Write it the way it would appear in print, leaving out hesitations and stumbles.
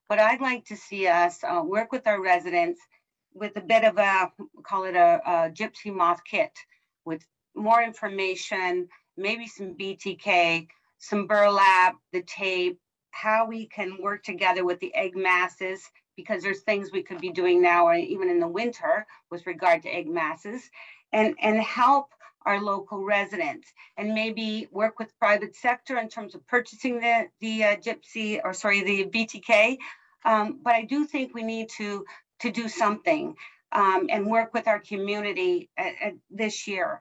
but I'd like to see us work with our residents with a bit of a, call it a gypsy moth kit with more information, maybe some BTK, some burlap, the tape, how we can work together with the egg masses, because there's things we could be doing now, or even in the winter, with regard to egg masses, and help our local residents, and maybe work with private sector in terms of purchasing the gypsy, or sorry, the BTK. But I do think we need to do something and work with our community this year.